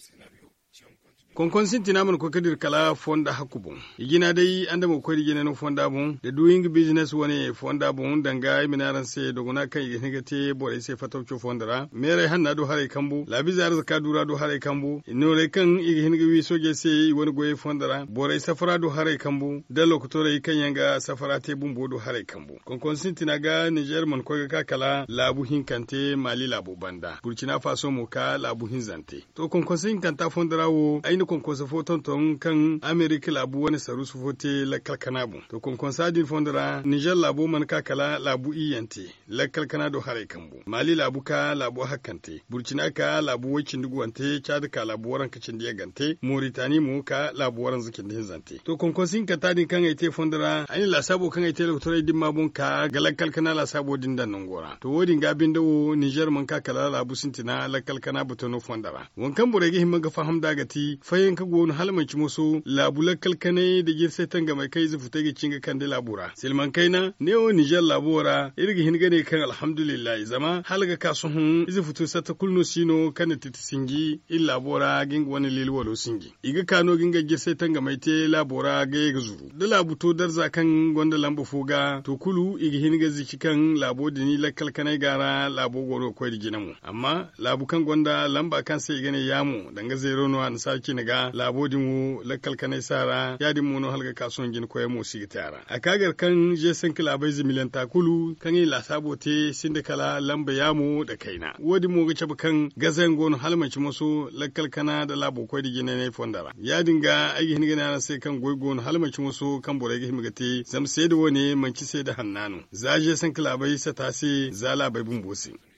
konkon sintina man ko kadir kala fonda hakubun igina dai anda mo ko digina no fonda bun da doing business woni fonda bun danga minaran se doguna kan igina te bore se fatawcho fondara mere hanna do hare kambu labizar zaka dura do hare kambu inore kan igina wi soje se woni goye fondara bore safara do hare kambu da lokotore kan yanga safara te bumbo do hare kambu konkon sintina ga Niger man ko ga kala labu hinkante Mali labu banda Burkina Faso mo ka labu hinzante to konkon sinkanta fondara wo konkonsa foton ton kan Amerika labu wani saru su fote la kalkanabu to konkonsa din fondara Niger labu man kakala labu iyante la kalkana do hare kambu Mali labu ka labu hakante Burkina ka labu wacin duguwante Chad ka labu waran kacin diya gante Mauritania mu ka labu waran zikin din zante to konkonsin ka tadin kan aite fondara ani la sabo kan aite lokotore din mabun ka galak kalkana la sabo din dan ngora to wodin gabin dawo Niger man kakala labu sintina la kalkana butono fondara wankan burege himma ga faham dagati fayin ka gonu halmanci musu labula kalkane da girse tanga mai kai zufu tage cinga kan da labura silman kaina neo Niger labura irgi hingane kan alhamdulillah zama halga kasuhun izu futu sata kulno sino kan titisingi illa labura ging wani lilwalo singi iga kano ginga girse tanga mai te labura ga ya zuru da labuto darza kan gonda lambu fuga to kulu igi hinga ziki kan labo dini la kalkane gara labo goro ko diginamu amma labu kan gonda lamba kan sai gane yamu danga zero no an saki ga labodin mu lakkal kanai sara yadin mu no halga kasuwan gin koya mu sigi tara a kagar kan je san kilabai zimilan takulu kan yi lasabote sindikala lamba yamu da kaina wodi mu ga cabu kan gazan gon halmanci musu lakkal kana da labo ko digi ne fondara yadin ga ayi hin gina sai kan goigon halmanci musu kan bore ga himgate zam sai da wani manci sai da hannanu zaje san kilabai sa tasi zala bai bumbosi